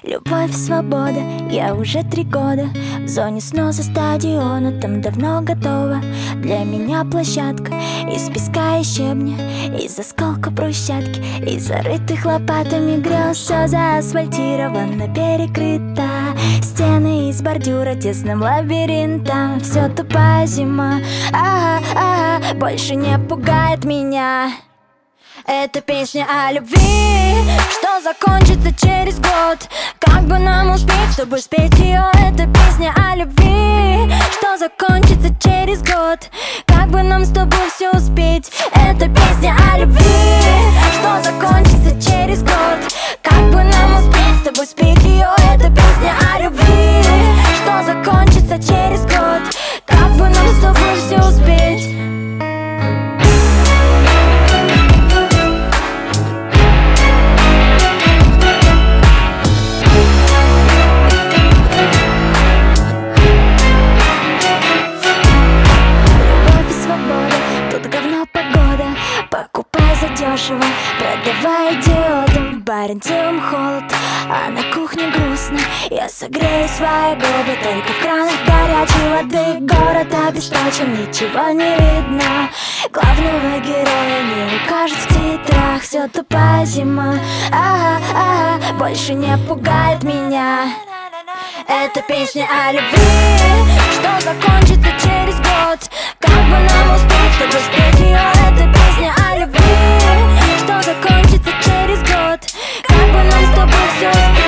Любовь, свобода, я уже 3 года в зоне сноса стадиона, там давно готова для меня площадка из песка и щебня, из осколка брусчатки, из зарытых лопатами грез. Все заасфальтировано, перекрыто, стены из бордюра тесным лабиринтом. Все тупая зима, больше не пугает меня. Это песня о любви, что закончится через год. Как бы нам успеть, чтобы спеть ее? Это песня о любви, что закончится через год. Как бы нам с тобой все успеть? Это песня о любви, что закончится через год. Как бы нам успеть с тобой спеть ее? Это песня о любви, что закончится через год. Как бы нам с тобой все успеть? Покупай задешево, продавай идиотам. В баре днем холод, а на кухне грустно. Я согрею свои губы только в кранах горячей воды. Город обесточен, ничего не видно. Главного героя не укажут в титрах. Все тупая зима, больше не пугает меня. Это песня о любви, что закончится через год. Как бы нам успеть, чтобы спеть ее? Это песня о любви, что закончится через год. Как бы нам с тобой все успеть?